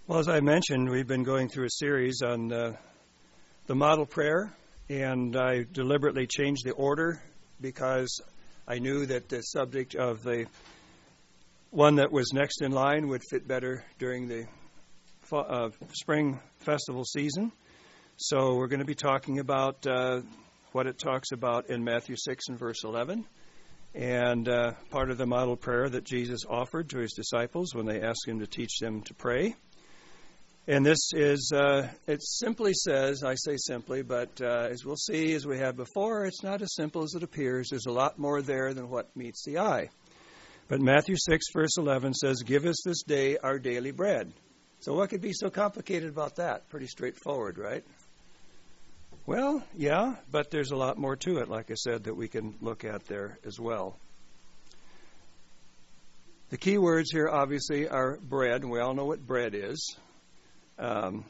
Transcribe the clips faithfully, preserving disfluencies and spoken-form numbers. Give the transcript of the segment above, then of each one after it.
Well, as I mentioned, we've been going through a series on uh, the model prayer, and I deliberately changed the order because I knew that the subject of the one that was next in line would fit better during the uh, spring festival season. So we're going to be talking about uh, what it talks about in Matthew six and verse eleven, and uh, part of the model prayer that Jesus offered to his disciples when they asked him to teach them to pray. And this is, uh, it simply says, I say simply, but uh, as we'll see, as we have before, it's not as simple as it appears. There's a lot more there than what meets the eye. But Matthew six, verse eleven says, "Give us this day our daily bread." So what could be so complicated about that? Pretty straightforward, right? Well, yeah, but there's a lot more to it, like I said, that we can look at there as well. The key words here, obviously, are bread, and we all know what bread is. Um,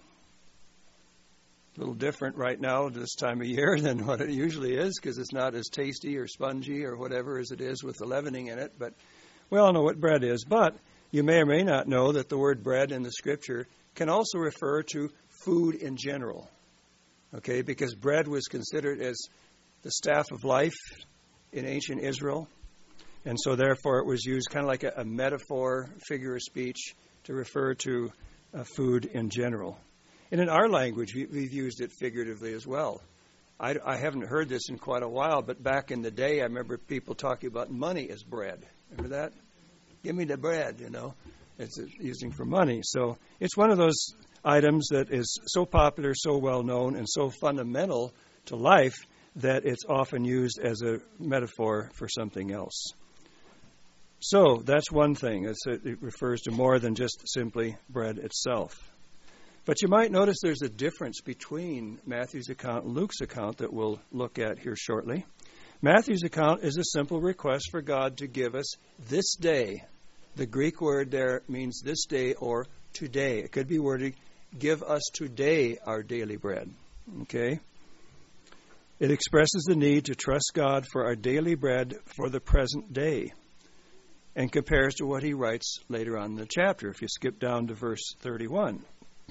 a little different right now this time of year than what it usually is, because it's not as tasty or spongy or whatever as it is with the leavening in it. But we all know what bread is. But you may or may not know that the word bread in the Scripture can also refer to food in general. Okay, because bread was considered as the staff of life in ancient Israel. And so therefore it was used kind of like a, a metaphor, figure of speech, to refer to uh, food in general. And in our language, we, we've used it figuratively as well. I, I haven't heard this in quite a while, but back in the day, I remember people talking about money as bread. Remember that? Give me the bread, you know. It's using for money. So it's one of those items that is so popular, so well known, and so fundamental to life that it's often used as a metaphor for something else. So that's one thing. It's, it refers to more than just simply bread itself. But you might notice there's a difference between Matthew's account and Luke's account that we'll look at here shortly. Matthew's account is a simple request for God to give us this day. The Greek word there means this day or today. It could be worded, "Give us today our daily bread." Okay? It expresses the need to trust God for our daily bread for the present day, and compares to what he writes later on in the chapter, if you skip down to verse thirty-one.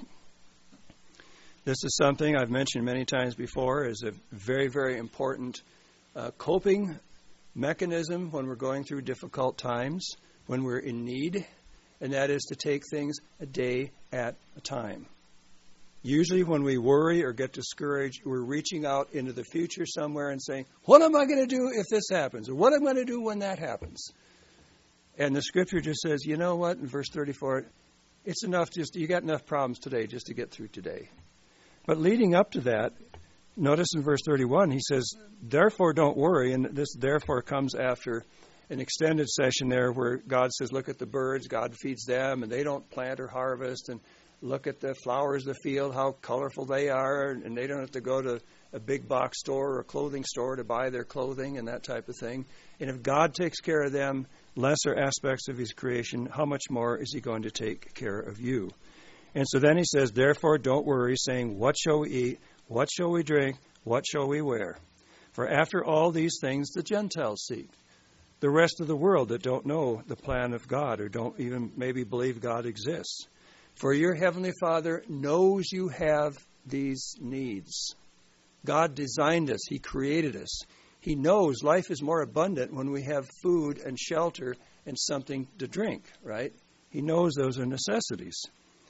This is something I've mentioned many times before is a very, very important uh, coping mechanism when we're going through difficult times, when we're in need, and that is to take things a day at a time. Usually when we worry or get discouraged, we're reaching out into the future somewhere and saying, what am I going to do if this happens? Or what am I going to do when that happens? And the Scripture just says, you know what, in verse thirty-four, it's enough, just you got enough problems today just to get through today. But leading up to that, notice in verse thirty-one, he says, therefore don't worry, and this therefore comes after an extended session there where God says, look at the birds, God feeds them, and they don't plant or harvest, and look at the flowers of the field, how colorful they are, and they don't have to go to a big box store or a clothing store to buy their clothing and that type of thing. And if God takes care of them, lesser aspects of his creation, how much more is he going to take care of you? And so then he says, therefore don't worry, saying, what shall we eat? What shall we drink? What shall we wear? For after all these things the Gentiles seek. The rest of the world that don't know the plan of God or don't even maybe believe God exists. For your heavenly Father knows you have these needs. God designed us. He created us. He knows life is more abundant when we have food and shelter and something to drink, right? He knows those are necessities.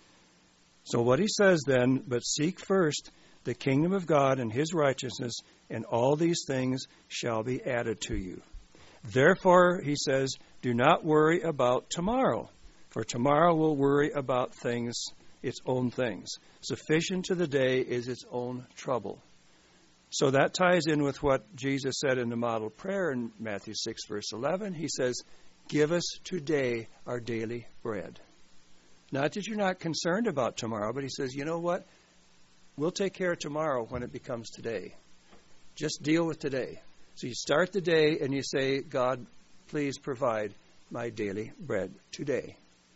So what he says then, but seek first the kingdom of God and his righteousness, and all these things shall be added to you. Therefore, he says, do not worry about tomorrow, for tomorrow will worry about things, its own things. Sufficient to the day is its own trouble. So that ties in with what Jesus said in the model prayer in Matthew six, verse eleven. He says, give us today our daily bread. Not that you're not concerned about tomorrow, but he says, you know what? We'll take care of tomorrow when it becomes today. Just deal with today. So you start the day and you say, God, please provide my daily bread today.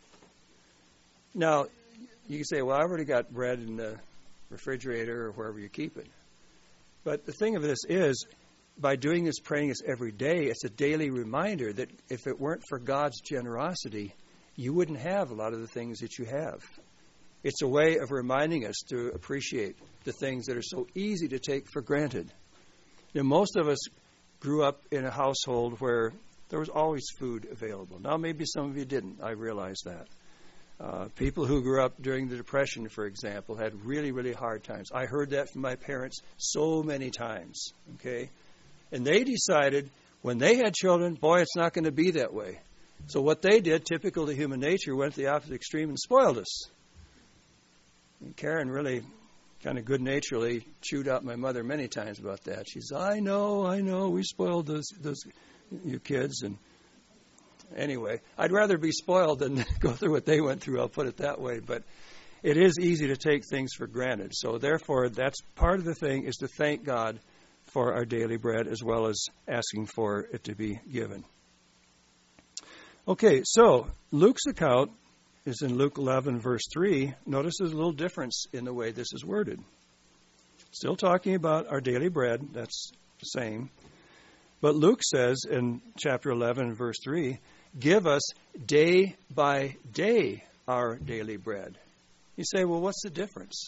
Now, you can say, well, I've already got bread in the refrigerator or wherever you keep it. But the thing of this is, by doing this, praying this every day, it's a daily reminder that if it weren't for God's generosity, you wouldn't have a lot of the things that you have. It's a way of reminding us to appreciate the things that are so easy to take for granted. You know, most of us grew up in a household where there was always food available. Now, maybe some of you didn't. I realize that. Uh, people who grew up during the Depression, for example, had really, really hard times. I heard that from my parents so many times, okay? And they decided when they had children, boy, it's not going to be that way. So what they did, typical to human nature, went to the opposite extreme and spoiled us. And Karen really kind of good-naturedly chewed out my mother many times about that. She said, I know, I know, we spoiled those, those you kids. And anyway, I'd rather be spoiled than go through what they went through, I'll put it that way. But it is easy to take things for granted. So therefore, that's part of the thing, is to thank God for our daily bread as well as asking for it to be given. Okay, so Luke's account is in Luke eleven, verse three. Notice there's a little difference in the way this is worded. Still talking about our daily bread, that's the same. But Luke says in chapter eleven, verse three, give us day by day our daily bread. You say, well, what's the difference?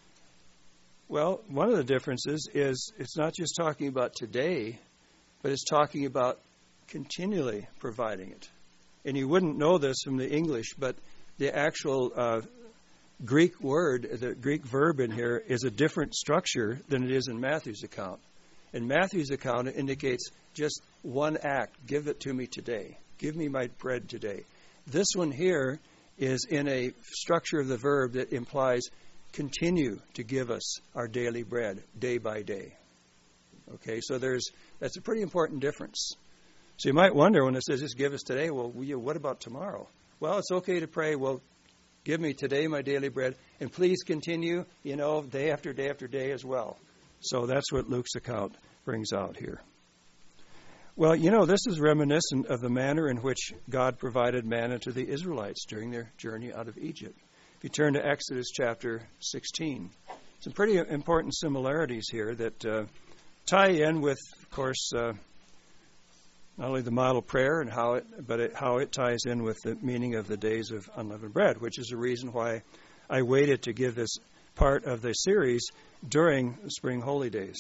Well, one of the differences is it's not just talking about today, but it's talking about continually providing it. And you wouldn't know this from the English, but the actual uh, Greek word, the Greek verb in here, is a different structure than it is in Matthew's account. In Matthew's account, it indicates just one act. Give it to me today. Give me my bread today. This one here is in a structure of the verb that implies continue to give us our daily bread day by day. Okay, so there's that's a pretty important difference. So you might wonder when it says just give us today, well, what about tomorrow? Well, it's okay to pray, well, give me today my daily bread, and please continue, you know, day after day after day as well. So that's what Luke's account brings out here. Well, you know, this is reminiscent of the manner in which God provided manna to the Israelites during their journey out of Egypt. If you turn to Exodus chapter sixteen, some pretty important similarities here that uh, tie in with, of course, uh, not only the model prayer and how it, but it, how it ties in with the meaning of the days of unleavened bread, which is the reason why I waited to give this part of the series during the spring holy days.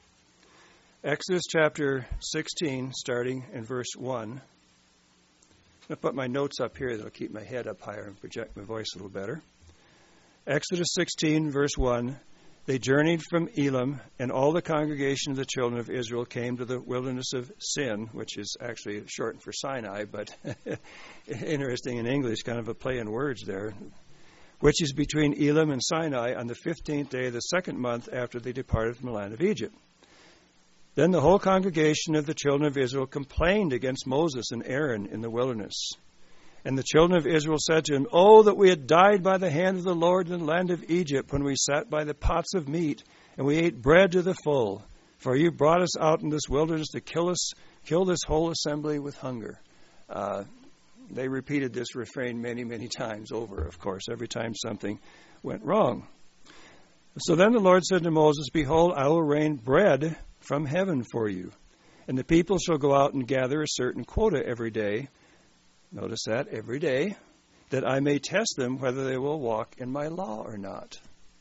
Exodus chapter sixteen, starting in verse one. I'm going to put my notes up here that'll keep my head up higher and project my voice a little better. Exodus sixteen, verse one. They journeyed from Elim, and all the congregation of the children of Israel came to the wilderness of Sin, which is actually shortened for Sinai, but interesting in English, kind of a play in words there, which is between Elim and Sinai on the fifteenth day of the second month after they departed from the land of Egypt. Then the whole congregation of the children of Israel complained against Moses and Aaron in the wilderness. And the children of Israel said to him, oh, that we had died by the hand of the Lord in the land of Egypt, when we sat by the pots of meat, and we ate bread to the full. For you brought us out in this wilderness to kill us, kill this whole assembly with hunger. Uh, they repeated this refrain many, many times over, of course, every time something went wrong. So then the Lord said to Moses, behold, I will rain bread from heaven for you, and the people shall go out and gather a certain quota every day. Notice that, every day, that I may test them whether they will walk in my law or not.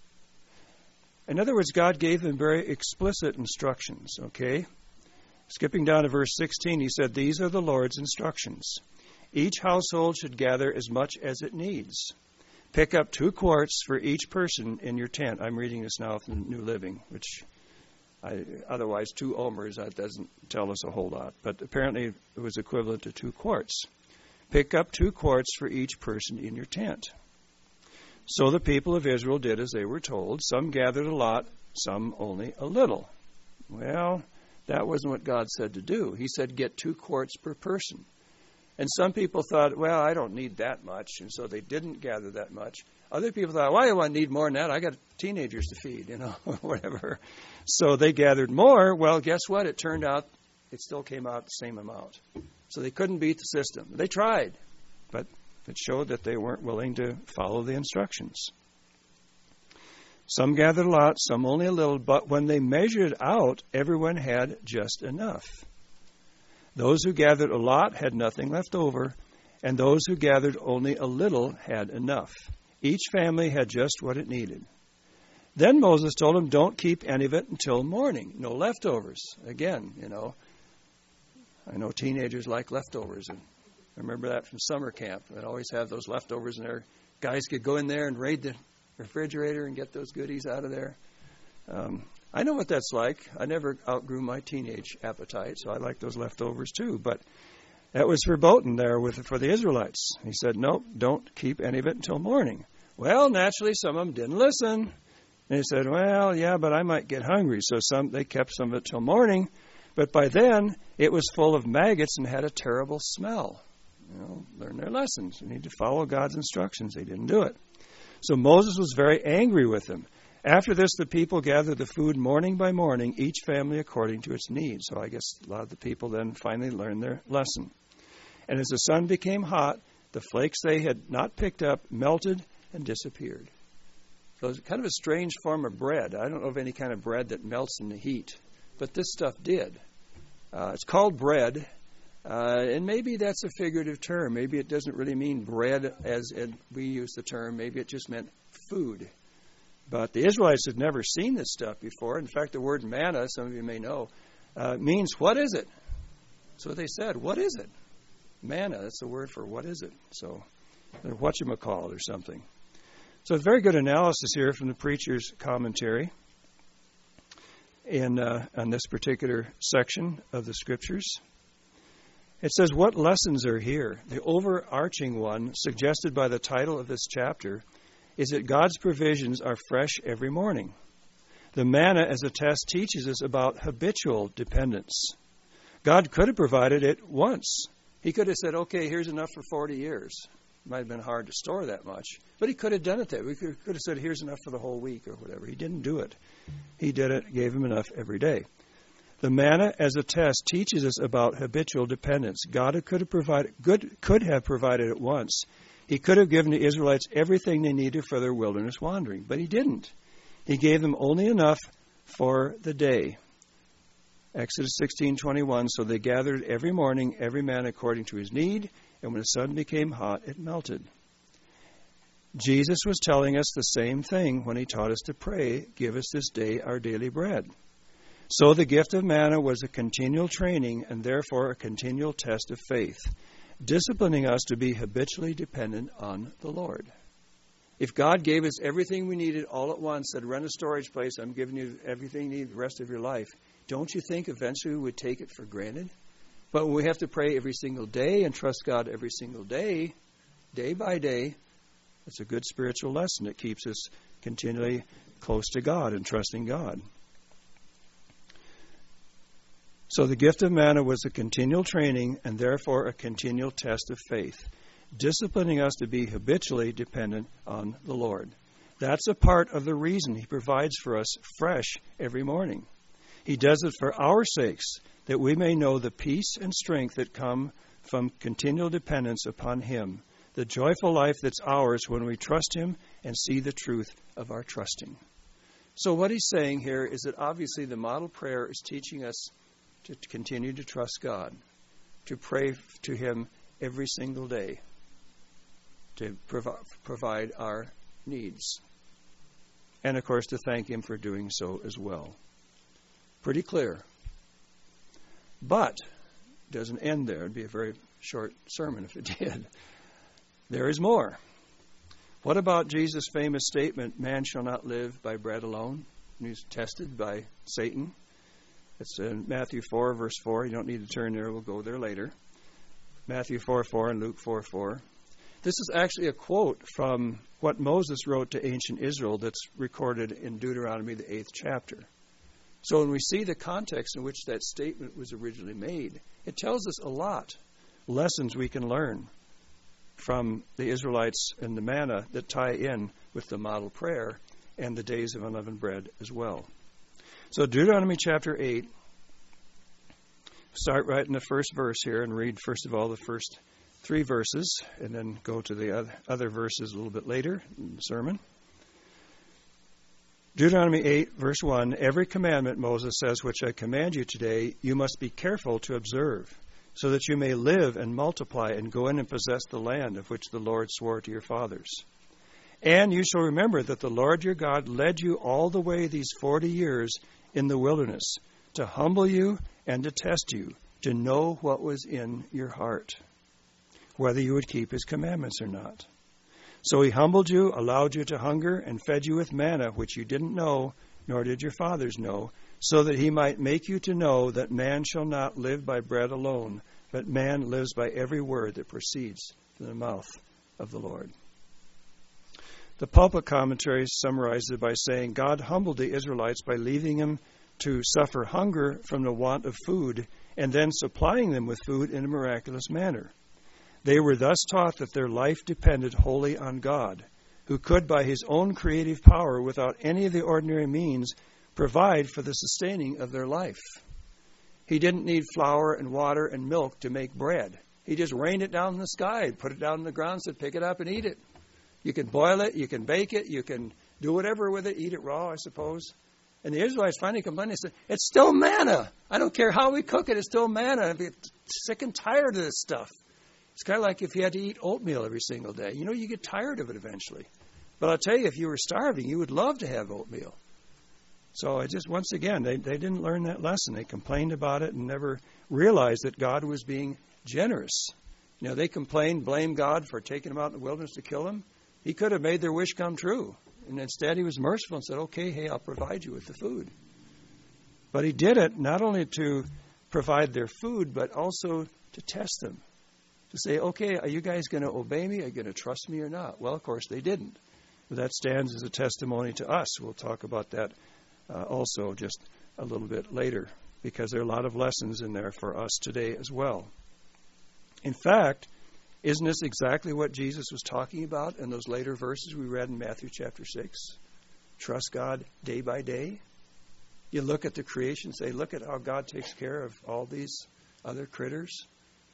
In other words, God gave them very explicit instructions, okay? Skipping down to verse sixteen, he said, these are the Lord's instructions. Each household should gather as much as it needs. Pick up two quarts for each person in your tent. I'm reading this now from the New Living, which I, otherwise two omers, that doesn't tell us a whole lot. But apparently it was equivalent to two quarts. Pick up two quarts for each person in your tent. So the people of Israel did as they were told. Some gathered a lot, some only a little. Well, that wasn't what God said to do. He said get two quarts per person. And some people thought, well, I don't need that much, and so they didn't gather that much. Other people thought, well, I need more than that. I got teenagers to feed, you know, whatever. So they gathered more. Well, guess what? It turned out it still came out the same amount. So they couldn't beat the system. They tried, but it showed that they weren't willing to follow the instructions. Some gathered a lot, some only a little, but when they measured out, everyone had just enough. Those who gathered a lot had nothing left over, and those who gathered only a little had enough. Each family had just what it needed. Then Moses told them, don't keep any of it until morning. No leftovers. Again, you know, I know teenagers like leftovers. And I remember that from summer camp. They'd always have those leftovers in there. Guys could go in there and raid the refrigerator and get those goodies out of there. Um, I know what that's like. I never outgrew my teenage appetite, so I like those leftovers too. But that was verboten there with for the Israelites. He said, nope, don't keep any of it until morning. Well, naturally, some of them didn't listen. And he said, well, yeah, but I might get hungry. So some they kept some of it till morning. But by then, it was full of maggots and had a terrible smell. You know, learn their lessons. You need to follow God's instructions. They didn't do it. So Moses was very angry with them. After this, the people gathered the food morning by morning, each family according to its needs. So I guess a lot of the people then finally learned their lesson. And as the sun became hot, the flakes they had not picked up melted and disappeared. So it's kind of a strange form of bread. I don't know of any kind of bread that melts in the heat, but this stuff did. Uh, it's called bread, uh, and maybe that's a figurative term. Maybe it doesn't really mean bread as in we use the term. Maybe it just meant food. But the Israelites had never seen this stuff before. In fact, the word manna, some of you may know, uh, means what is it? So they said, what is it? Manna, that's the word for what is it? So they're whatchamacallit or something. So it's very good analysis here from the preacher's commentary in uh, on this particular section of the Scriptures. It says, what lessons are here? The overarching one, suggested by the title of this chapter, is that God's provisions are fresh every morning. The manna as a test teaches us about habitual dependence. God could have provided it once. He could have said, okay, here's enough for forty years. It might have been hard to store that much. But he could have done it that way. He could, could have said, here's enough for the whole week or whatever. He didn't do it. He did it, gave him enough every day. The manna as a test teaches us about habitual dependence. God could have provided, good, could have provided it once. He could have given the Israelites everything they needed for their wilderness wandering, but he didn't. He gave them only enough for the day. Exodus sixteen twenty-one, so they gathered every morning, every man according to his need, and when the sun became hot, it melted. Jesus was telling us the same thing when he taught us to pray, give us this day our daily bread. So the gift of manna was a continual training and therefore a continual test of faith, disciplining us to be habitually dependent on the Lord. If God gave us everything we needed all at once, said, rent a storage place, I'm giving you everything you need the rest of your life, don't you think eventually we would take it for granted? But when we have to pray every single day and trust God every single day, day by day, it's a good spiritual lesson. It keeps us continually close to God and trusting God. So the gift of manna was a continual training and therefore a continual test of faith, disciplining us to be habitually dependent on the Lord. That's a part of the reason he provides for us fresh every morning. He does it for our sakes, that we may know the peace and strength that come from continual dependence upon him, the joyful life that's ours when we trust him and see the truth of our trusting. So what he's saying here is that obviously the model prayer is teaching us to continue to trust God, to pray to him every single day, to provi- provide our needs, and of course to thank him for doing so as well. Pretty clear. But it doesn't end there. It would be a very short sermon if it did. There is more. What about Jesus' famous statement, man shall not live by bread alone? And he's tested by Satan. It's in Matthew four, verse four. You don't need to turn there. We'll go there later. Matthew four, four and Luke four, four. This is actually a quote from what Moses wrote to ancient Israel that's recorded in Deuteronomy, the eighth chapter. So when we see the context in which that statement was originally made, it tells us a lot, lessons we can learn from the Israelites and the manna that tie in with the model prayer and the days of unleavened bread as well. So Deuteronomy chapter eight, start right in the first verse here and read first of all the first three verses and then go to the other, other verses a little bit later in the sermon. Deuteronomy eight, verse one, every commandment, Moses says, which I command you today, you must be careful to observe, so that you may live and multiply and go in and possess the land of which the Lord swore to your fathers. And you shall remember that the Lord your God led you all the way these forty years in the wilderness, to humble you and to test you, to know what was in your heart, whether you would keep his commandments or not. So he humbled you, allowed you to hunger, and fed you with manna, which you didn't know, nor did your fathers know, so that he might make you to know that man shall not live by bread alone, but man lives by every word that proceeds from the mouth of the Lord. The pulpit commentary summarizes it by saying, God humbled the Israelites by leaving them to suffer hunger from the want of food, and then supplying them with food in a miraculous manner. They were thus taught that their life depended wholly on God, who could, by his own creative power, without any of the ordinary means, provide for the sustaining of their life. He didn't need flour and water and milk to make bread. He just rained it down in the sky, put it down on the ground, said, pick it up and eat it. You can boil it, you can bake it, you can do whatever with it, eat it raw, I suppose. And the Israelites finally complained. They said, it's still manna. I don't care how we cook it, it's still manna. I'm sick and tired of this stuff. It's kind of like if you had to eat oatmeal every single day. You know, you get tired of it eventually. But I'll tell you, if you were starving, you would love to have oatmeal. So I just, once again, they, they didn't learn that lesson. They complained about it and never realized that God was being generous. You know, they complained, blamed God for taking them out in the wilderness to kill them. He could have made their wish come true. And instead he was merciful and said, okay, hey, I'll provide you with the food. But he did it not only to provide their food, but also to test them. To say, okay, are you guys going to obey me? Are you going to trust me or not? Well, of course, they didn't. But that stands as a testimony to us. We'll talk about that uh, also just a little bit later, because there are a lot of lessons in there for us today as well. In fact, isn't this exactly what Jesus was talking about in those later verses we read in Matthew chapter six? Trust God day by day. You look at the creation and say, look at how God takes care of all these other critters.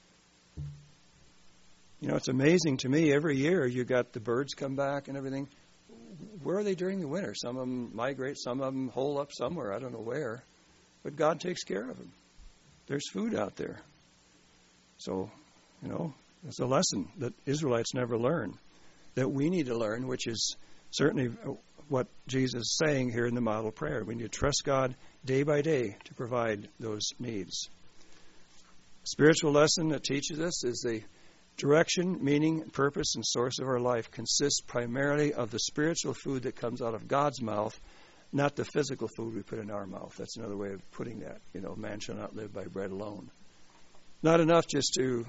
You know, it's amazing to me. Every year you got the birds come back and everything. Where are they during the winter? Some of them migrate, some of them hole up somewhere. I don't know where. But God takes care of them. There's food out there. So, you know, it's a lesson that Israelites never learn, that we need to learn, which is certainly what Jesus is saying here in the model prayer. We need to trust God day by day to provide those needs. Spiritual lesson that teaches us is the direction, meaning, purpose, and source of our life consists primarily of the spiritual food that comes out of God's mouth, not the physical food we put in our mouth. That's another way of putting that. You know, man shall not live by bread alone. Not enough just to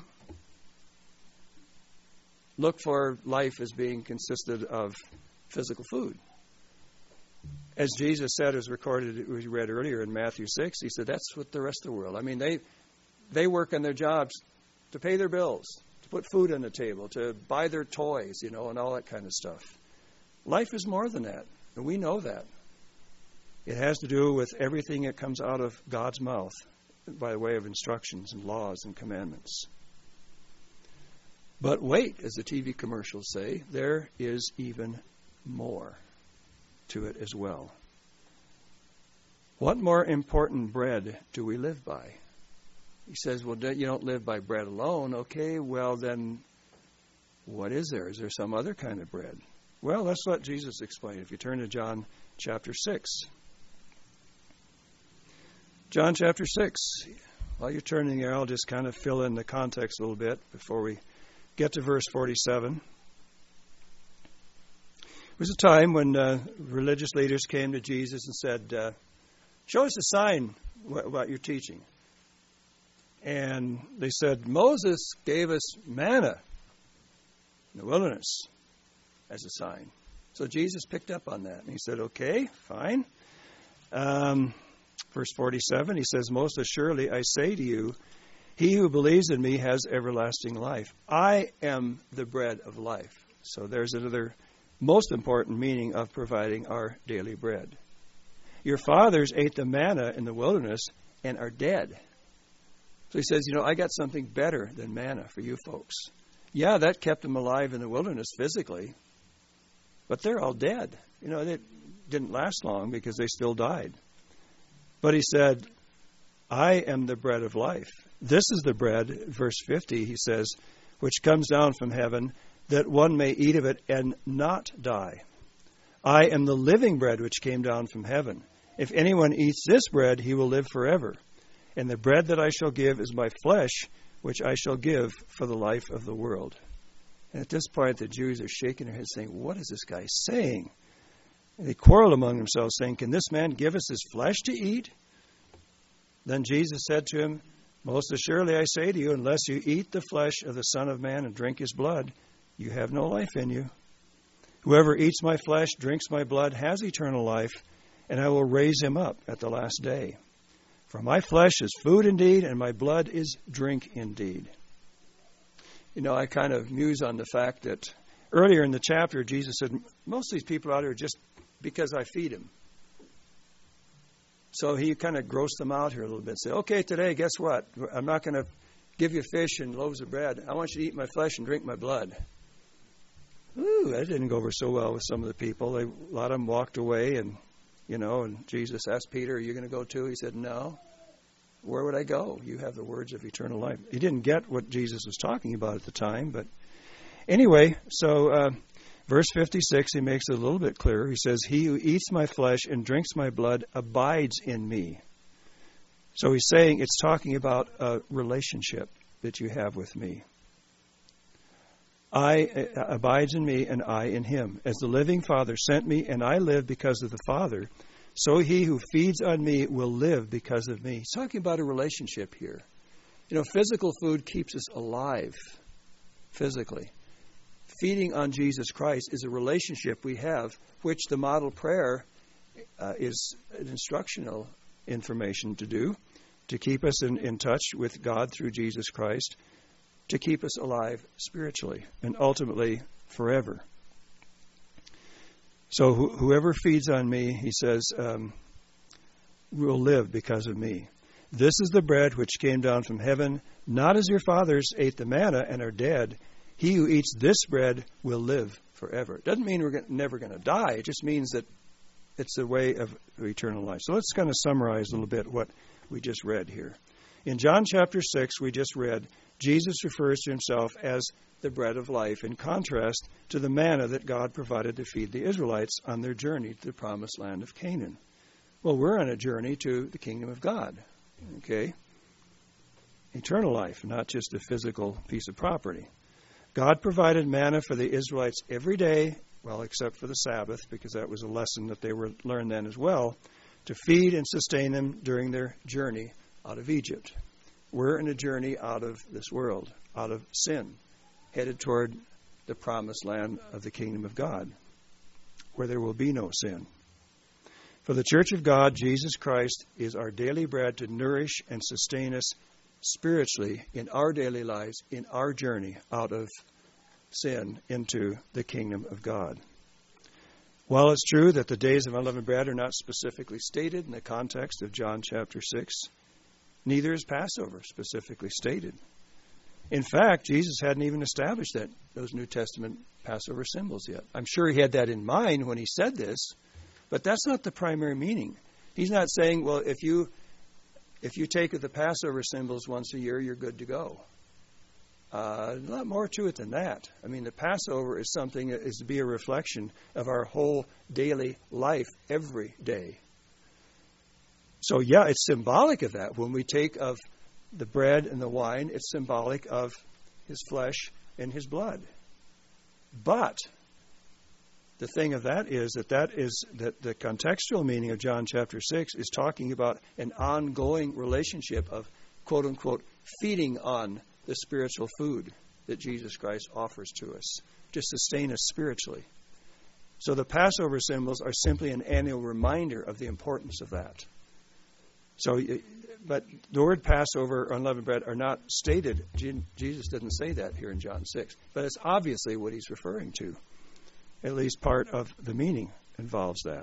look for life as being consisted of physical food. As Jesus said, as recorded, we read earlier in Matthew six, he said, that's what the rest of the world. I mean, they they work on their jobs to pay their bills, to put food on the table, to buy their toys, you know, and all that kind of stuff. Life is more than that, and we know that. It has to do with everything that comes out of God's mouth by way of instructions and laws and commandments. But wait, as the T V commercials say, there is even more to it as well. What more important bread do we live by? He says, well, you don't live by bread alone. Okay, well then, what is there? Is there some other kind of bread? Well, let's let Jesus explain. If you turn to John chapter six. John chapter six. While you're turning there, I'll just kind of fill in the context a little bit before we get to verse forty-seven. It was a time when uh, religious leaders came to Jesus and said, uh, show us a sign about your teaching. And they said, Moses gave us manna in the wilderness as a sign. So Jesus picked up on that. And he said, okay, fine. Um, verse forty-seven, he says, most assuredly I say to you, he who believes in me has everlasting life. I am the bread of life. So there's another most important meaning of providing our daily bread. Your fathers ate the manna in the wilderness and are dead. So he says, you know, I got something better than manna for you folks. Yeah, that kept them alive in the wilderness physically, but they're all dead. You know, they didn't last long because they still died. But he said, I am the bread of life. This is the bread, verse fifty, he says, which comes down from heaven, that one may eat of it and not die. I am the living bread which came down from heaven. If anyone eats this bread, he will live forever. And the bread that I shall give is my flesh, which I shall give for the life of the world. And at this point, the Jews are shaking their heads, saying, what is this guy saying? And they quarreled among themselves, saying, can this man give us his flesh to eat? Then Jesus said to him, most assuredly I say to you, unless you eat the flesh of the Son of Man and drink his blood, you have no life in you. Whoever eats my flesh, drinks my blood, has eternal life, and I will raise him up at the last day. For my flesh is food indeed, and my blood is drink indeed. You know, I kind of muse on the fact that earlier in the chapter, Jesus said, most of these people out here just because I feed them. So he kind of grossed them out here a little bit. Say, okay, today, guess what? I'm not going to give you fish and loaves of bread. I want you to eat my flesh and drink my blood. Ooh, that didn't go over so well with some of the people. They, a lot of them walked away, and, you know, and Jesus asked Peter, are you going to go too? He said, no. Where would I go? You have the words of eternal life. He didn't get what Jesus was talking about at the time, but anyway, so uh, verse fifty-six, he makes it a little bit clearer. He says, he who eats my flesh and drinks my blood abides in me. So he's saying it's talking about a relationship that you have with me. I uh, abides in me and I in him. As the living Father sent me and I live because of the Father, so he who feeds on me will live because of me. He's talking about a relationship here. You know, physical food keeps us alive physically. Feeding on Jesus Christ is a relationship we have, which the model prayer uh, is an instructional information to do, to keep us in, in touch with God through Jesus Christ, to keep us alive spiritually and ultimately forever. So wh- whoever feeds on me, he says, um, will live because of me. This is the bread which came down from heaven, not as your fathers ate the manna and are dead. He who eats this bread will live forever. It doesn't mean we're gonna, never going to die. It just means that it's the way of eternal life. So let's kind of summarize a little bit what we just read here. In John chapter six, we just read, Jesus refers to himself as the bread of life, in contrast to the manna that God provided to feed the Israelites on their journey to the promised land of Canaan. Well, we're on a journey to the kingdom of God, okay? Eternal life, not just a physical piece of property. God provided manna for the Israelites every day, well, except for the Sabbath, because that was a lesson that they were learned then as well, to feed and sustain them during their journey out of Egypt. We're in a journey out of this world, out of sin, headed toward the promised land of the kingdom of God, where there will be no sin. For the church of God, Jesus Christ is our daily bread to nourish and sustain us spiritually in our daily lives, in our journey out of sin into the kingdom of God. While it's true that the days of unleavened bread are not specifically stated in the context of John chapter six, neither is Passover specifically stated. In fact, Jesus hadn't even established that those New Testament Passover symbols yet. I'm sure he had that in mind when he said this, but that's not the primary meaning. He's not saying, well, if you if you take the Passover symbols once a year, you're good to go. Uh, a lot more to it than that. I mean, the Passover is something that is to be a reflection of our whole daily life every day. So, yeah, it's symbolic of that. When we take of the bread and the wine, it's symbolic of his flesh and his blood. But the thing of that is that that is that the contextual meaning of John chapter six is talking about an ongoing relationship of, quote unquote, feeding on the spiritual food that Jesus Christ offers to us to sustain us spiritually. So the Passover symbols are simply an annual reminder of the importance of that. So, but the word Passover or unleavened bread are not stated. Jesus didn't say that here in John six. But it's obviously what he's referring to. At least part of the meaning involves that.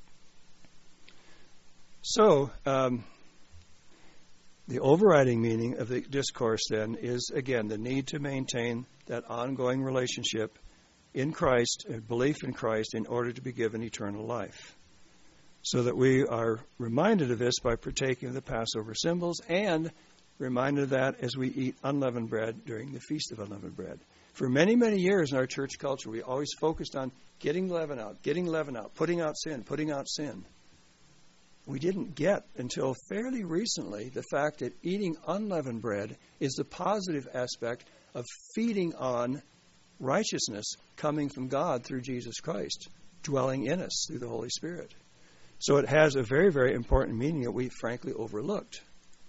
So, um, the overriding meaning of the discourse then is, again, the need to maintain that ongoing relationship in Christ, a belief in Christ, in order to be given eternal life. So that we are reminded of this by partaking of the Passover symbols and reminded of that as we eat unleavened bread during the Feast of Unleavened Bread. For many, many years in our church culture, we always focused on getting leaven out, getting leaven out, putting out sin, putting out sin. We didn't get until fairly recently the fact that eating unleavened bread is the positive aspect of feeding on righteousness coming from God through Jesus Christ, dwelling in us through the Holy Spirit. So it has a very, very important meaning that we frankly overlooked.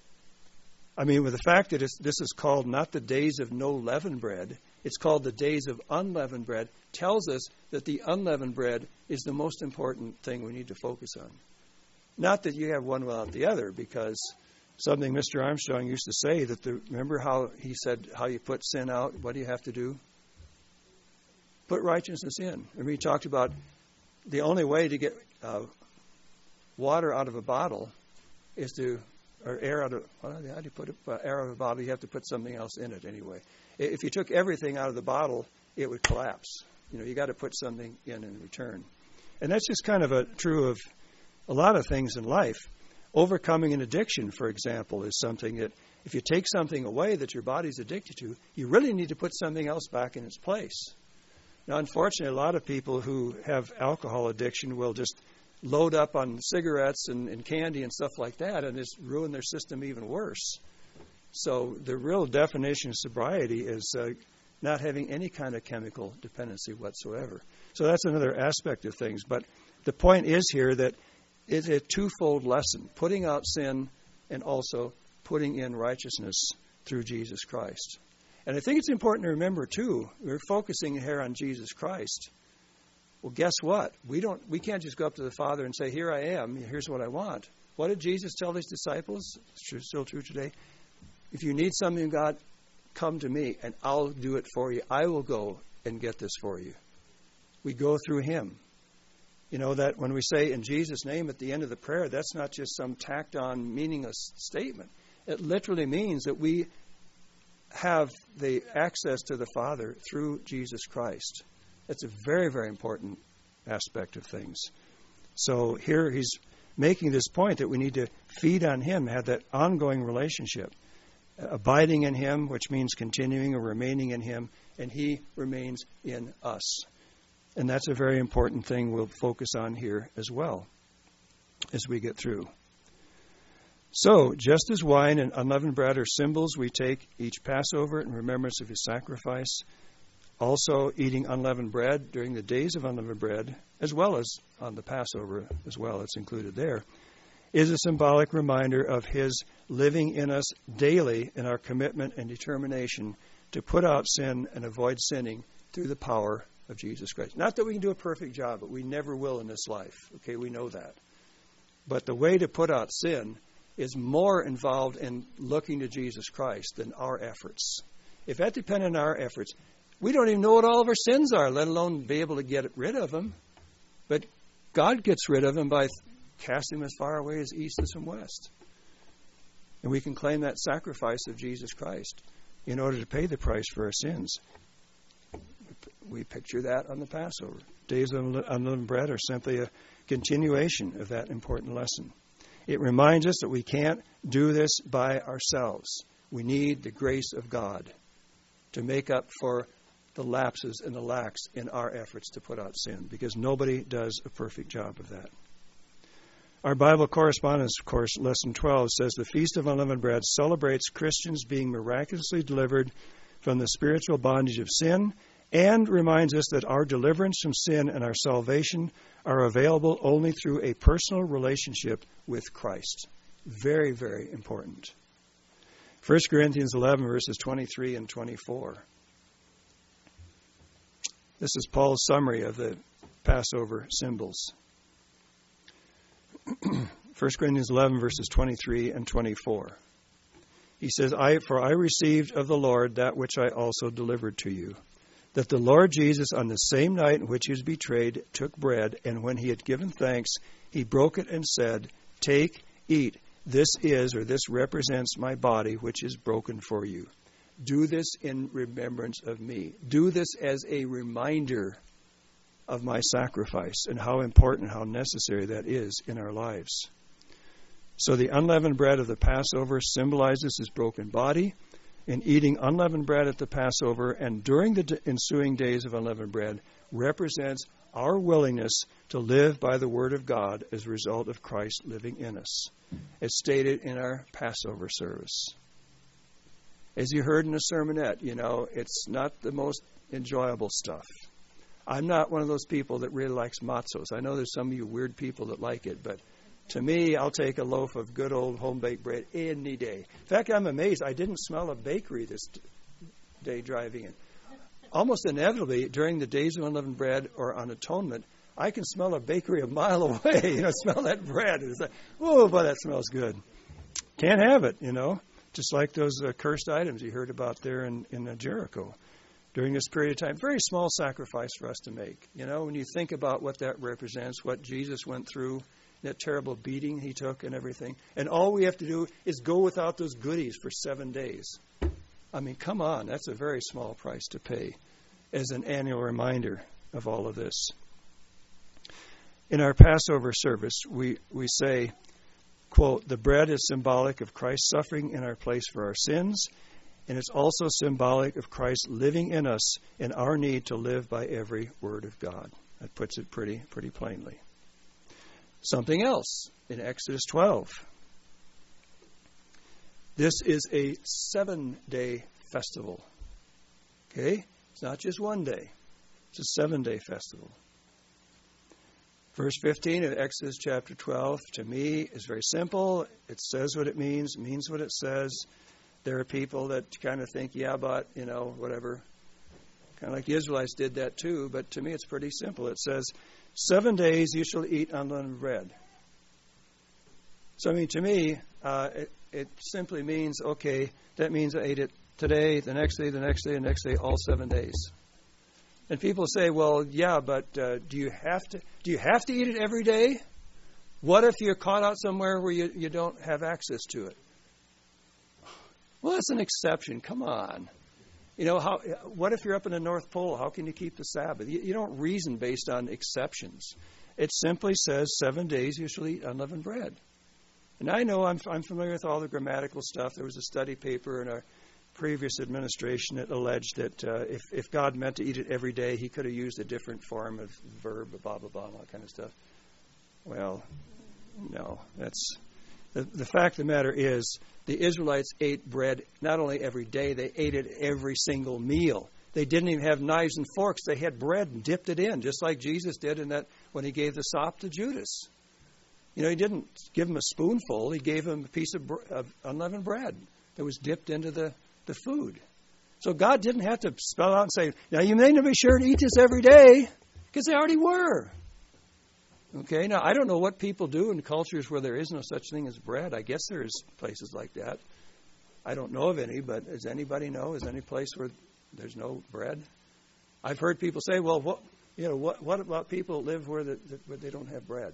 I mean, with the fact that it's, this is called not the days of no leavened bread, it's called the days of unleavened bread, tells us that the unleavened bread is the most important thing we need to focus on. Not that you have one without the other, because something Mister Armstrong used to say, that the, remember how he said how you put sin out, what do you have to do? Put righteousness in. Remember he talked about the only way to get uh, water out of a bottle is to, or air out of, how do you put it? Uh, air out of a bottle, you have to put something else in it anyway. If you took everything out of the bottle, it would collapse. You know, you got to put something in in return. And that's just kind of a true of a lot of things in life. Overcoming an addiction, for example, is something that if you take something away that your body's addicted to, you really need to put something else back in its place. Now, unfortunately, a lot of people who have alcohol addiction will just load up on cigarettes and, and candy and stuff like that and just ruin their system even worse. So the real definition of sobriety is uh, not having any kind of chemical dependency whatsoever. So that's another aspect of things. But the point is here that it's a twofold lesson, putting out sin and also putting in righteousness through Jesus Christ. And I think it's important to remember, too, we're focusing here on Jesus Christ. Well, guess what? We don't. We can't just go up to the Father and say, here I am, here's what I want. What did Jesus tell his disciples? It's true, still true today. If you need something, God, come to me and I'll do it for you. I will go and get this for you. We go through him. You know that when we say in Jesus' name at the end of the prayer, that's not just some tacked on meaningless statement. It literally means that we have the access to the Father through Jesus Christ. That's a very, very important aspect of things. So here he's making this point that we need to feed on him, have that ongoing relationship. Abiding in him, which means continuing or remaining in him, and he remains in us. And that's a very important thing we'll focus on here as well as we get through. So, just as wine and unleavened bread are symbols we take each Passover in remembrance of his sacrifice, also eating unleavened bread during the days of unleavened bread, as well as on the Passover as well, it's included there, is a symbolic reminder of his living in us daily in our commitment and determination to put out sin and avoid sinning through the power of Jesus Christ. Not that we can do a perfect job, but we never will in this life. Okay, we know that. But the way to put out sin is more involved in looking to Jesus Christ than our efforts. If that depended on our efforts, we don't even know what all of our sins are, let alone be able to get rid of them. But God gets rid of them by casting them as far away as east is from west. And we can claim that sacrifice of Jesus Christ in order to pay the price for our sins. We picture that on the Passover. Days of unleavened bread are simply a continuation of that important lesson. It reminds us that we can't do this by ourselves. We need the grace of God to make up for the lapses and the lacks in our efforts to put out sin, because nobody does a perfect job of that. Our Bible correspondence course, Lesson twelve, says the Feast of Unleavened Bread celebrates Christians being miraculously delivered from the spiritual bondage of sin, and reminds us that our deliverance from sin and our salvation are available only through a personal relationship with Christ. Very, very important. First Corinthians eleven, verses twenty-three and twenty-four. This is Paul's summary of the Passover symbols. First Corinthians eleven, verses twenty-three and twenty-four. He says, I, For I received of the Lord that which I also delivered to you, that the Lord Jesus, on the same night in which he was betrayed, took bread, and when he had given thanks, he broke it and said, Take, eat. This is, or this represents my body, which is broken for you. Do this in remembrance of me. Do this as a reminder of my sacrifice and how important, how necessary that is in our lives. So the unleavened bread of the Passover symbolizes his broken body. in eating unleavened bread at the Passover and during the ensuing days of unleavened bread represents our willingness to live by the Word of God as a result of Christ living in us, as stated in our Passover service. As you heard in the sermonette, you know, it's not the most enjoyable stuff. I'm not one of those people that really likes matzos. I know there's some of you weird people that like it, but to me, I'll take a loaf of good old home-baked bread any day. In fact, I'm amazed. I didn't smell a bakery this day driving in. Almost inevitably, during the days of unleavened bread or on atonement, I can smell a bakery a mile away. You know, smell that bread. And it's like, oh, boy, that smells good. Can't have it, you know. Just like those uh, cursed items you heard about there in, in uh, Jericho. During this period of time, very small sacrifice for us to make. You know, when you think about what that represents, what Jesus went through, that terrible beating he took and everything. And all we have to do is go without those goodies for seven days. I mean, come on, that's a very small price to pay as an annual reminder of all of this. In our Passover service, we, we say, quote, the bread is symbolic of Christ's suffering in our place for our sins, and it's also symbolic of Christ living in us and our need to live by every word of God. That puts it pretty, pretty plainly. Something else in Exodus twelve. This is a seven-day festival. Okay? It's not just one day. It's a seven-day festival. Verse fifteen of Exodus chapter twelve, to me, is very simple. It says what it means, means what it says. There are people that kind of think, yeah, but, you know, whatever. Kind of like the Israelites did that too, but to me it's pretty simple. It says, seven days you shall eat unleavened bread. So, I mean, to me, uh, it, it simply means, okay, that means I ate it today, the next day, the next day, the next day, all seven days. And people say, well, yeah, but uh, do you have to do you have to eat it every day? What if you're caught out somewhere where you, you don't have access to it? Well, that's an exception. Come on. You know, how? What if you're up in the North Pole? How can you keep the Sabbath? You, you don't reason based on exceptions. It simply says seven days you shall eat unleavened bread. And I know I'm, I'm familiar with all the grammatical stuff. There was a study paper in our previous administration that alleged that uh, if, if God meant to eat it every day, he could have used a different form of verb, blah, blah, blah, all that kind of stuff. Well, no. That's the, the fact of the matter is the Israelites ate bread not only every day, they ate it every single meal. They didn't even have knives and forks. They had bread and dipped it in, just like Jesus did in that when he gave the sop to Judas. You know, he didn't give him a spoonful. He gave him a piece of, br- of unleavened bread that was dipped into the, the food. So God didn't have to spell out and say, now you may not be sure to eat this every day, because they already were. Okay, now I don't know what people do in cultures where there is no such thing as bread. I guess there's places like that. I don't know of any, but does anybody know? Is there any place where there's no bread? I've heard people say, well, what, you know, what, what about people that live where, the, the, where they don't have bread?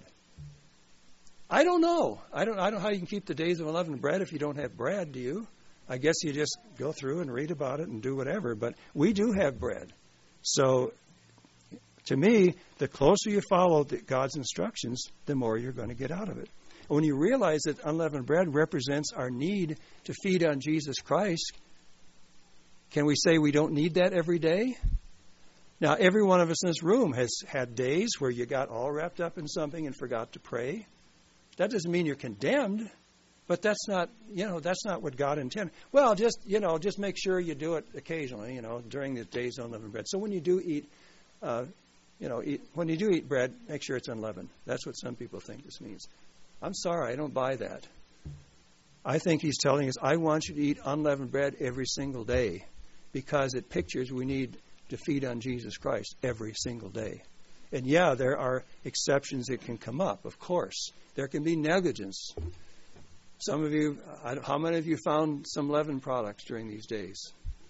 I don't know. I don't, I don't know how you can keep the days of unleavened bread if you don't have bread, do you? I guess you just go through and read about it and do whatever. But we do have bread. So to me, the closer you follow the, God's instructions, the more you're going to get out of it. And when you realize that unleavened bread represents our need to feed on Jesus Christ, can we say we don't need that every day? Now, every one of us in this room has had days where you got all wrapped up in something and forgot to pray. That doesn't mean you're condemned, but that's not, you know, that's not what God intended. Well, just, you know, just make sure you do it occasionally, you know, during the days of unleavened bread. So when you do eat, uh, you know, eat, when you do eat bread, make sure it's unleavened. That's what some people think this means. I'm sorry, I don't buy that. I think he's telling us, I want you to eat unleavened bread every single day, because it pictures we need to feed on Jesus Christ every single day. And yeah, there are exceptions that can come up, of course. There can be negligence. Some of you, how many of you found some leaven products during these days?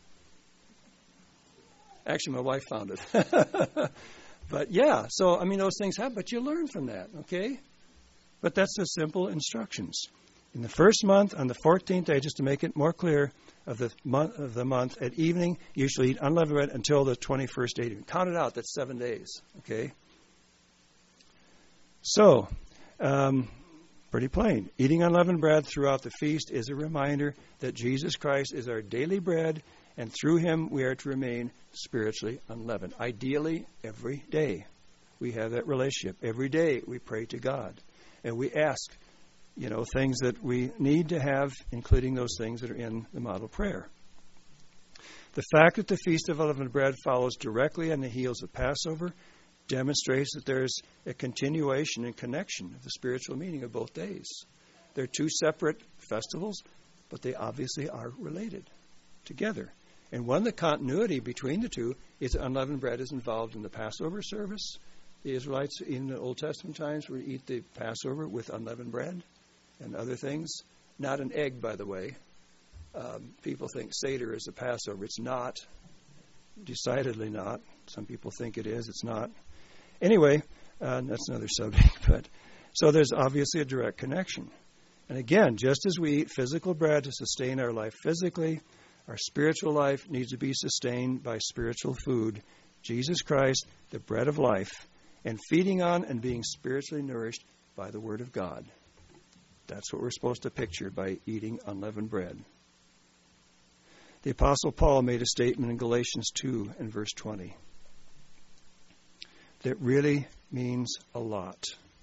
Actually, my wife found it. But yeah, so, I mean, those things happen, but you learn from that, okay? But that's the simple instructions. In the first month, on the fourteenth day, just to make it more clear, of the month, of the month at evening, you shall eat unleavened bread until the twenty-first day. Count it out, that's seven days, okay? So, um, Pretty plain. Eating unleavened bread throughout the feast is a reminder that Jesus Christ is our daily bread, and through him we are to remain spiritually unleavened. Ideally, every day we have that relationship. Every day we pray to God, and we ask, you know, things that we need to have, including those things that are in the model prayer. The fact that the Feast of Unleavened Bread follows directly on the heels of Passover demonstrates that there's a continuation and connection of the spiritual meaning of both days. They're two separate festivals, but they obviously are related together. And one of the continuity between the two is that unleavened bread is involved in the Passover service. The Israelites in the Old Testament times would eat the Passover with unleavened bread and other things. Not an egg, by the way. Um, people think Seder is the Passover. It's not. Decidedly not. Some people think it is. It's not. Anyway, uh, that's another subject. But so there's obviously a direct connection. And again, just as we eat physical bread to sustain our life physically, our spiritual life needs to be sustained by spiritual food, Jesus Christ, the bread of life, and feeding on and being spiritually nourished by the Word of God. That's what we're supposed to picture by eating unleavened bread. The Apostle Paul made a statement in Galatians two and verse twenty that really means a lot.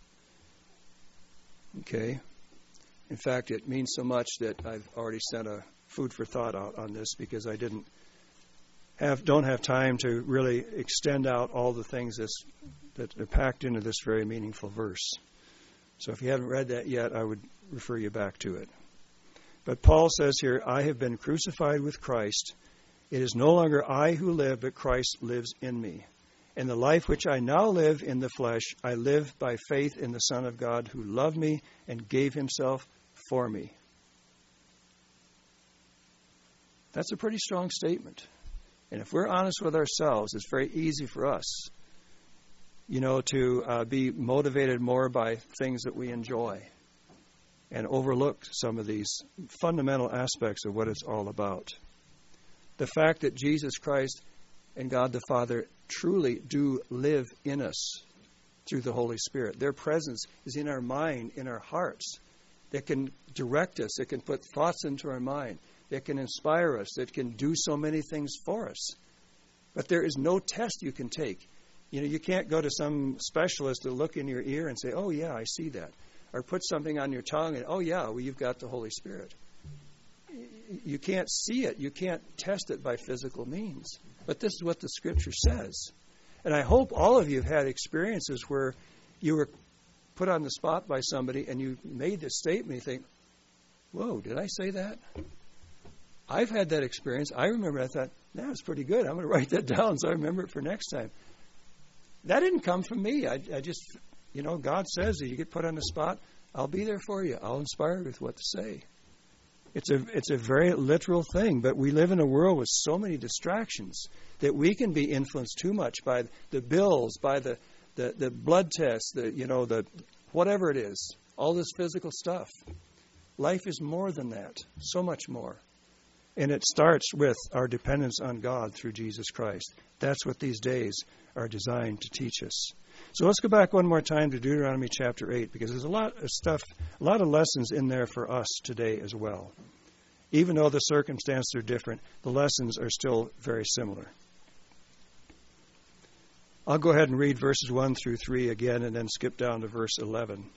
Okay? In fact, it means so much that I've already sent a food for thought out on this because I didn't have, don't have time to really extend out all the things that's, that are packed into this very meaningful verse. So if you haven't read that yet, I would refer you back to it. But Paul says here, I have been crucified with Christ. It is no longer I who live, but Christ lives in me. And the life which I now live in the flesh, I live by faith in the Son of God who loved me and gave himself for me. That's a pretty strong statement. And if we're honest with ourselves, it's very easy for us, you know, to uh, be motivated more by things that we enjoy and overlook some of these fundamental aspects of what it's all about. The fact that Jesus Christ and God the Father truly do live in us through the Holy Spirit. Their presence is in our mind, in our hearts. They can direct us. It can put thoughts into our mind. It can inspire us. It can do so many things for us. But there is no test you can take. You know, you can't go to some specialist to look in your ear and say, oh, yeah, I see that. Or put something on your tongue and, oh, yeah, well, you've got the Holy Spirit. You can't see it. You can't test it by physical means. But this is what the Scripture says. And I hope all of you have had experiences where you were put on the spot by somebody and you made this statement and you think, whoa, did I say that? I've had that experience. I remember I thought, that was pretty good. I'm going to write that down so I remember it for next time. That didn't come from me. I, I just, you know, God says that you get put on the spot, I'll be there for you. I'll inspire you with what to say. It's a it's a very literal thing, but we live in a world with so many distractions that we can be influenced too much by the bills, by the, the, the blood tests, the you know, the whatever it is, all this physical stuff. Life is more than that, so much more. And it starts with our dependence on God through Jesus Christ. That's what these days are designed to teach us. So let's go back one more time to Deuteronomy chapter eight, because there's a lot of stuff, a lot of lessons in there for us today as well. Even though the circumstances are different, the lessons are still very similar. I'll go ahead and read verses one through three again and then skip down to verse eleven.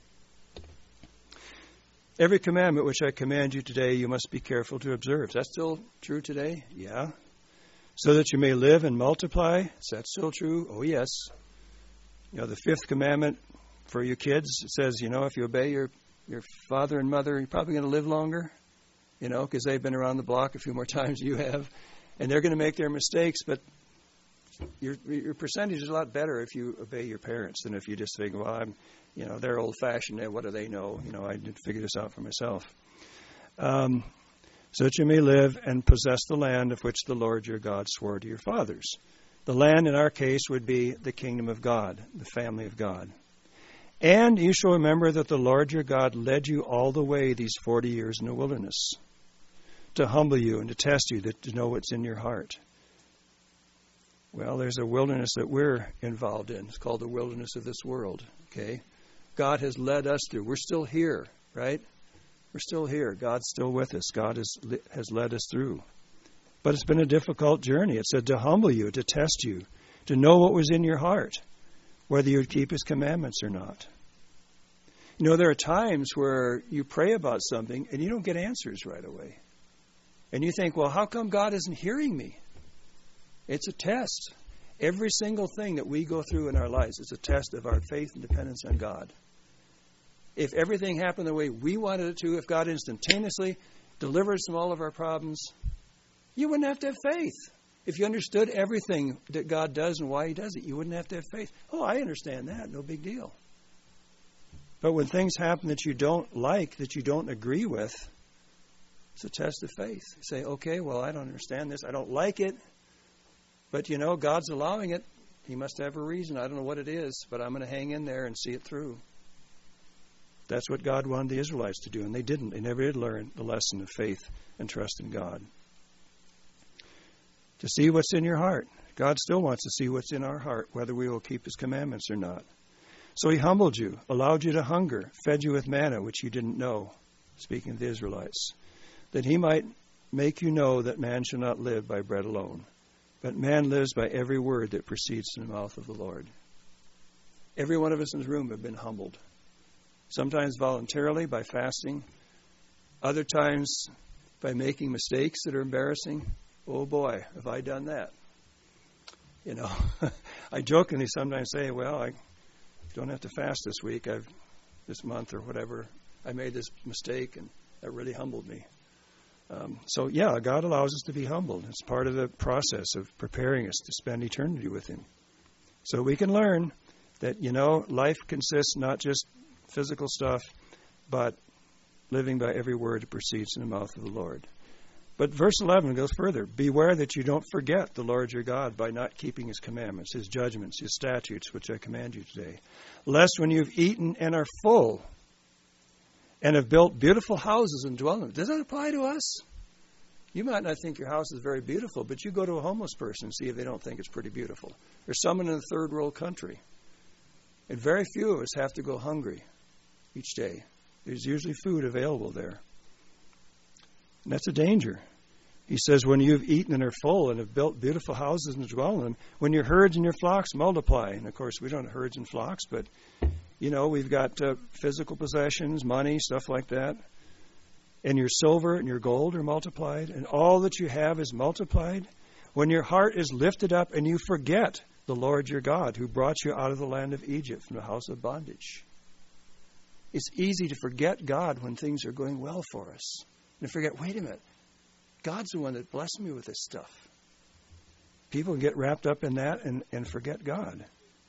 Every commandment which I command you today, you must be careful to observe. Is that still true today? Yeah. So that you may live and multiply. Is that still true? Oh, yes. You know, the fifth commandment for you kids, it says, you know, if you obey your, your father and mother, you're probably going to live longer, you know, because they've been around the block a few more times than you have. And they're going to make their mistakes, but your your percentage is a lot better if you obey your parents than if you just think, well, I'm, you know, they're old-fashioned. What do they know? You know, I didn't figure this out for myself. Um, so that you may live and possess the land of which the Lord your God swore to your fathers. The land, in our case, would be the kingdom of God, the family of God. And you shall remember that the Lord your God led you all the way these forty years in the wilderness to humble you and to test you, to know what's in your heart. Well, there's a wilderness that we're involved in. It's called the wilderness of this world, okay? God has led us through. We're still here, right? We're still here. God's still with us. God has, has led us through. But it's been a difficult journey. It said to humble you, to test you, to know what was in your heart, whether you would keep his commandments or not. You know, there are times where you pray about something and you don't get answers right away. And you think, well, how come God isn't hearing me? It's a test. Every single thing that we go through in our lives is a test of our faith and dependence on God. If everything happened the way we wanted it to, if God instantaneously delivered us from all of our problems, you wouldn't have to have faith. If you understood everything that God does and why he does it, you wouldn't have to have faith. Oh, I understand that. No big deal. But when things happen that you don't like, that you don't agree with, it's a test of faith. You say, okay, well, I don't understand this. I don't like it. But, you know, God's allowing it. He must have a reason. I don't know what it is, but I'm going to hang in there and see it through. That's what God wanted the Israelites to do, and they didn't. They never did learn the lesson of faith and trust in God. To see what's in your heart. God still wants to see what's in our heart, whether we will keep his commandments or not. So he humbled you, allowed you to hunger, fed you with manna, which you didn't know, speaking of the Israelites, that he might make you know that man shall not live by bread alone, but man lives by every word that proceeds from the mouth of the Lord. Every one of us in this room have been humbled. Sometimes voluntarily by fasting. Other times by making mistakes that are embarrassing. Oh boy, have I done that. You know, I jokingly sometimes say, well, I don't have to fast this week, I've this month or whatever. I made this mistake and that really humbled me. Um, so yeah, God allows us to be humbled. It's part of the process of preparing us to spend eternity with him. So we can learn that, you know, life consists not just physical stuff, but living by every word that proceeds from the mouth of the Lord. But verse eleven goes further. Beware that you don't forget the Lord your God by not keeping his commandments, his judgments, his statutes, which I command you today. Lest when you've eaten and are full and have built beautiful houses and dwell in them. Does that apply to us? You might not think your house is very beautiful, but you go to a homeless person and see if they don't think it's pretty beautiful. There's someone in a third world country. And very few of us have to go hungry each day. There's usually food available there. And that's a danger. He says, when you've eaten and are full and have built beautiful houses and dwell in them, when your herds and your flocks multiply. And, of course, we don't have herds and flocks, but, you know, we've got uh, physical possessions, money, stuff like that. And your silver and your gold are multiplied, and all that you have is multiplied. When your heart is lifted up and you forget the Lord your God, who brought you out of the land of Egypt from the house of bondage. It's easy to forget God when things are going well for us. And forget, wait a minute, God's the one that blessed me with this stuff. People get wrapped up in that and, and forget God.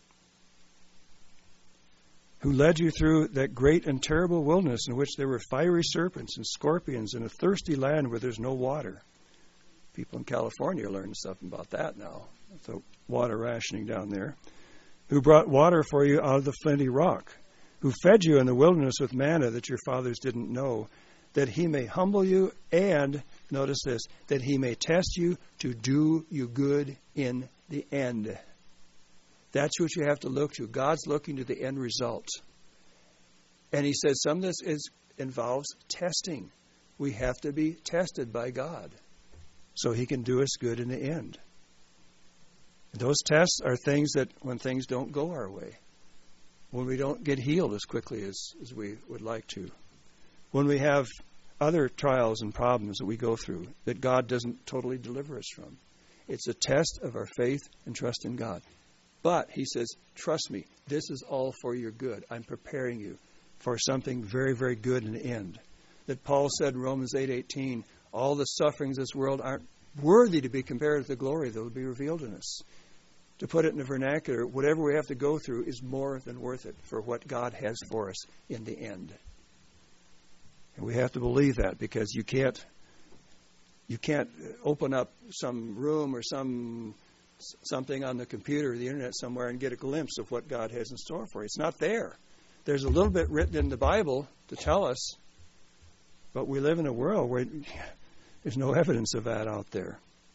Who led you through that great and terrible wilderness in which there were fiery serpents and scorpions and a thirsty land where there's no water. People in California are learning something about that now. So water rationing down there. Who brought water for you out of the flinty rock. Who fed you in the wilderness with manna that your fathers didn't know, that he may humble you and, notice this, that he may test you to do you good in the end. That's what you have to look to. God's looking to the end result. And he says some of this is, involves testing. We have to be tested by God so he can do us good in the end. Those tests are things that when things don't go our way, when we don't get healed as quickly as, as we would like to, when we have other trials and problems that we go through that God doesn't totally deliver us from. It's a test of our faith and trust in God. But, he says, trust me, this is all for your good. I'm preparing you for something very, very good in the end. That Paul said in Romans eight eighteen, all the sufferings of this world aren't worthy to be compared to the glory that will be revealed in us. To put it in the vernacular, whatever we have to go through is more than worth it for what God has for us in the end. And we have to believe that, because you can't you can't open up some room or some something on the computer or the internet somewhere and get a glimpse of what God has in store for you. It's not there. There's a little bit written in the Bible to tell us, but we live in a world where there's no evidence of that out there.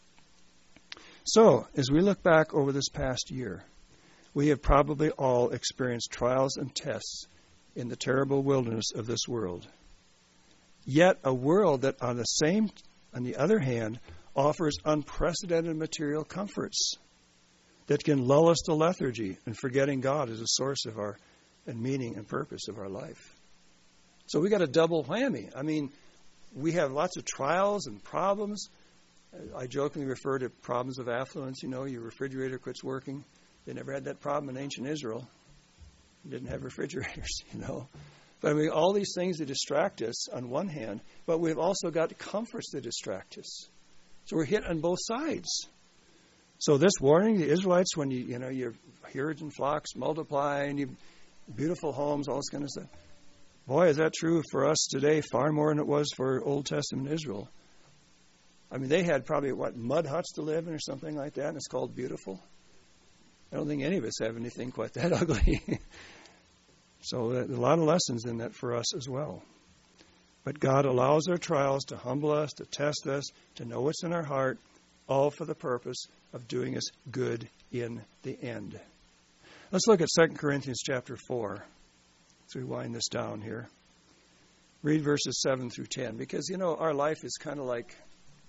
So, as we look back over this past year, we have probably all experienced trials and tests in the terrible wilderness of this world. Yet a world that on the same, on the other hand, offers unprecedented material comforts that can lull us to lethargy and forgetting God as a source of our and meaning and purpose of our life. So we got a double whammy. I mean, we have lots of trials and problems. I jokingly refer to problems of affluence. You know, your refrigerator quits working. They never had that problem in ancient Israel. They didn't have refrigerators, you know. But I mean, all these things that distract us on one hand, but we've also got comforts that distract us. So we're hit on both sides. So this warning, the Israelites, when you you know your herds and flocks multiply and you beautiful homes, all this kind of stuff. Boy, is that true for us today, far more than it was for Old Testament Israel. I mean, they had probably, what, mud huts to live in or something like that, and it's called beautiful. I don't think any of us have anything quite that ugly. So a lot of lessons in that for us as well. But God allows our trials to humble us, to test us, to know what's in our heart, all for the purpose of doing us good in the end. Let's look at Second Corinthians chapter four. As we wind this down here. Read verses seven through ten. Because, you know, our life is kind of like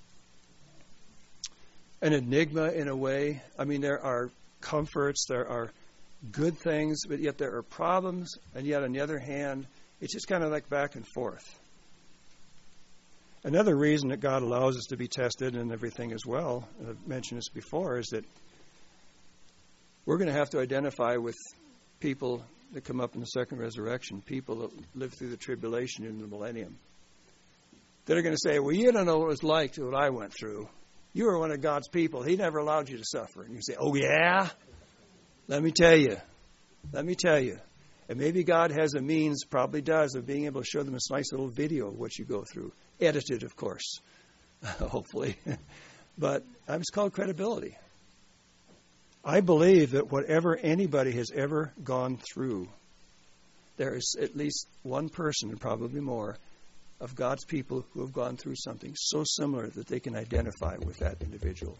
an enigma in a way. I mean, there are comforts, there are good things, but yet there are problems. And yet, on the other hand, it's just kind of like back and forth. Another reason that God allows us to be tested and everything as well, I've mentioned this before, is that we're going to have to identify with people that come up in the second resurrection, people that live through the tribulation in the millennium. They're going to say, well, you don't know what it was like to what I went through. You were one of God's people. He never allowed you to suffer. And you say, oh, yeah? Let me tell you. Let me tell you. And maybe God has a means, probably does, of being able to show them this nice little video of what you go through. Edited, of course, hopefully. But it's called credibility. I believe that whatever anybody has ever gone through, there is at least one person, and probably more, of God's people who have gone through something so similar that they can identify with that individual.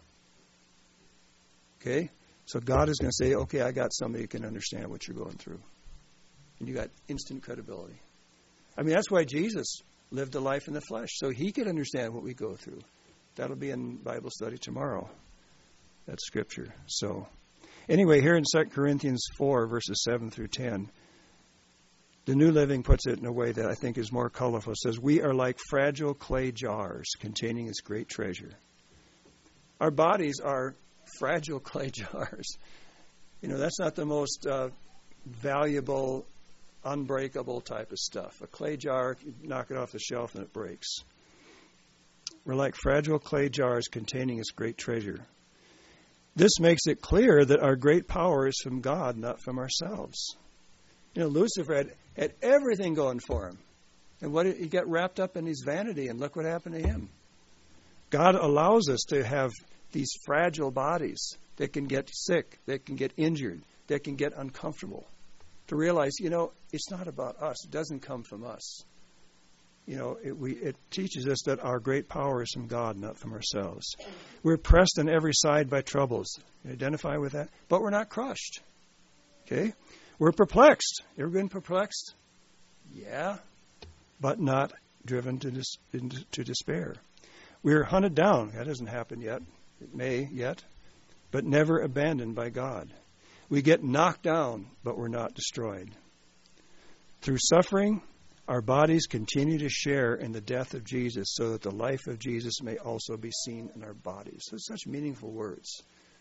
Okay? So God is going to say, okay, I got somebody who can understand what you're going through. And you got instant credibility. I mean, that's why Jesus lived a life in the flesh, so he could understand what we go through. That'll be in Bible study tomorrow. That's Scripture. So, anyway, here in Second Corinthians four, verses seven through ten, the New Living puts it in a way that I think is more colorful. It says, we are like fragile clay jars containing its great treasure. Our bodies are fragile clay jars. You know, that's not the most uh, valuable, unbreakable type of stuff. A clay jar, you knock it off the shelf and it breaks. We're like fragile clay jars containing its great treasure. This makes it clear that our great power is from God, not from ourselves. You know, Lucifer had, had everything going for him. And what he got wrapped up in his vanity, and look what happened to him. God allows us to have these fragile bodies that can get sick, that can get injured, that can get uncomfortable. To realize, you know, it's not about us. It doesn't come from us. You know, it, we, it teaches us that our great power is from God, not from ourselves. We're pressed on every side by troubles. You identify with that? But we're not crushed. Okay? We're perplexed. You ever been perplexed? Yeah. But not driven to, dis, to despair. We're hunted down. That hasn't happened yet. It may yet. But never abandoned by God. We get knocked down, but we're not destroyed. Through suffering, our bodies continue to share in the death of Jesus so that the life of Jesus may also be seen in our bodies. So it's such meaningful words.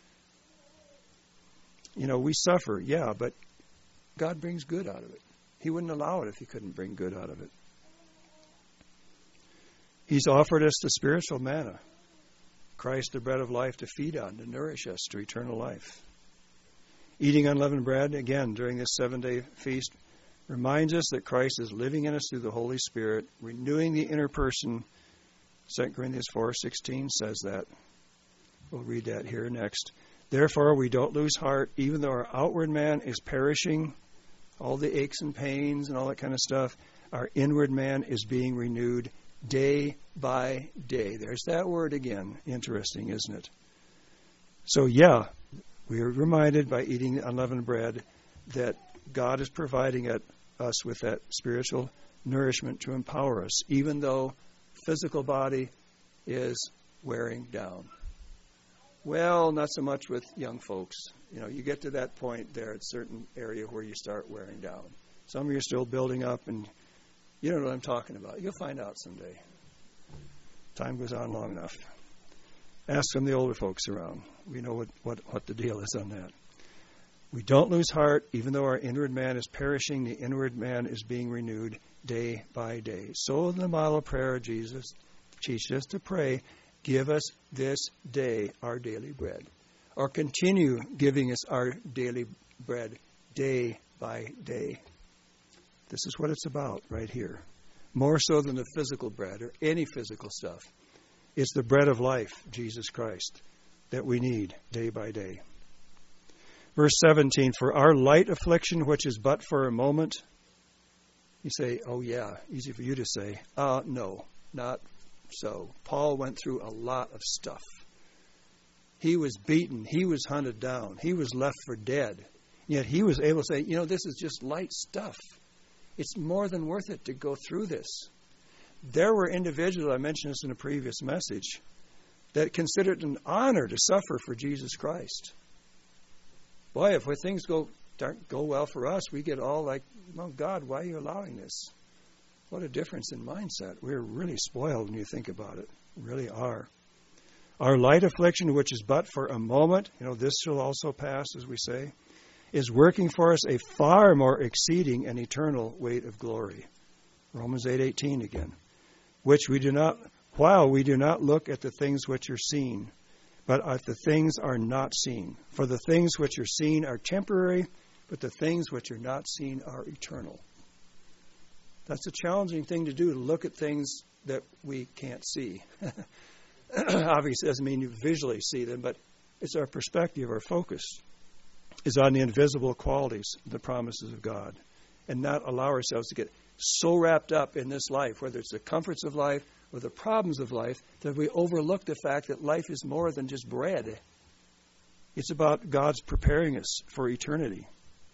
You know, we suffer, yeah, but God brings good out of it. He wouldn't allow it if he couldn't bring good out of it. He's offered us the spiritual manna, Christ, the bread of life, to feed on, to nourish us to eternal life. Eating unleavened bread, again, during this seven-day feast, reminds us that Christ is living in us through the Holy Spirit, renewing the inner person. Second Corinthians four sixteen says that. We'll read that here next. Therefore, we don't lose heart, even though our outward man is perishing, all the aches and pains and all that kind of stuff, our inward man is being renewed day by day. There's that word again. Interesting, isn't it? So, yeah, we are reminded by eating unleavened bread that God is providing it us with that spiritual nourishment to empower us, even though physical body is wearing down. Well, not so much with young folks. You know, you get to that point there at a certain area where you start wearing down. Some of you are still building up, and you don't know what I'm talking about. You'll find out someday. Time goes on long enough. Ask some of the older folks around. We know what, what, what the deal is on that. We don't lose heart, even though our inward man is perishing. The inward man is being renewed day by day. So in the model prayer, Jesus teaches us to pray, give us this day our daily bread. Or continue giving us our daily bread day by day. This is what it's about right here. More so than the physical bread or any physical stuff. It's the bread of life, Jesus Christ, that we need day by day. Verse seventeen, for our light affliction, which is but for a moment. You say, oh yeah, easy for you to say. Uh, no, not so. Paul went through a lot of stuff. He was beaten. He was hunted down. He was left for dead. Yet he was able to say, you know, this is just light stuff. It's more than worth it to go through this. There were individuals, I mentioned this in a previous message, that considered it an honor to suffer for Jesus Christ. Boy, if things go don't go well for us, we get all like, oh, God, why are you allowing this? What a difference in mindset. We're really spoiled when you think about it. We really are. Our light affliction, which is but for a moment, you know, this shall also pass, as we say, is working for us a far more exceeding and eternal weight of glory. Romans eight eighteen again. Which we do not, while we do not look at the things which are seen, but at the things are not seen. For the things which are seen are temporary, but the things which are not seen are eternal. That's a challenging thing to do, to look at things that we can't see. Obviously, it doesn't mean you visually see them, but it's our perspective, our focus is on the invisible qualities, the promises of God, and not allow ourselves to get so wrapped up in this life, whether it's the comforts of life or the problems of life, that we overlook the fact that life is more than just bread. It's about God's preparing us for eternity.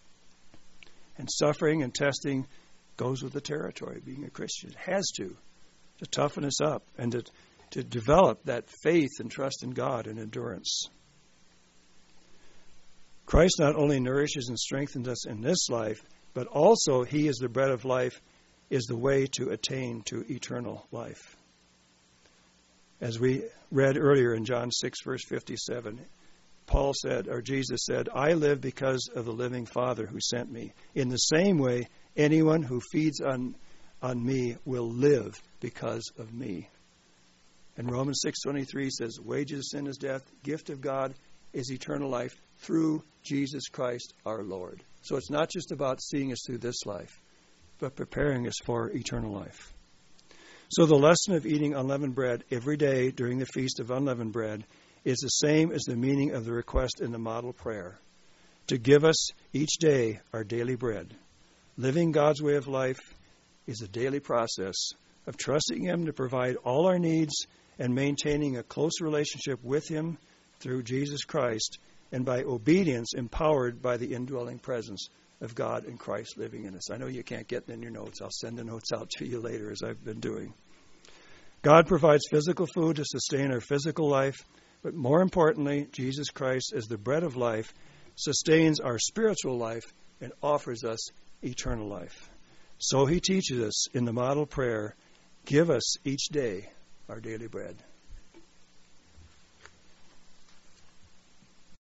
And suffering and testing goes with the territory, being a Christian. It has to, to toughen us up and to, to develop that faith and trust in God and endurance. Christ not only nourishes and strengthens us in this life, but also He is the bread of life, is the way to attain to eternal life. As we read earlier in John six, verse fifty-seven, Paul said, or Jesus said, I live because of the living Father who sent me. In the same way, anyone who feeds on, on me will live because of me. And Romans six twenty-three says, wages of sin is death, gift of God is eternal life through Jesus Christ our Lord. So it's not just about seeing us through this life, but preparing us for eternal life. So the lesson of eating unleavened bread every day during the Feast of Unleavened Bread is the same as the meaning of the request in the model prayer, to give us each day our daily bread. Living God's way of life is a daily process of trusting Him to provide all our needs and maintaining a close relationship with Him through Jesus Christ, and by obedience empowered by the indwelling presence of God and Christ living in us. I know you can't get it in your notes. I'll send the notes out to you later, as I've been doing. God provides physical food to sustain our physical life, but more importantly, Jesus Christ, as the bread of life, sustains our spiritual life and offers us eternal life. So He teaches us in the model prayer, give us each day our daily bread.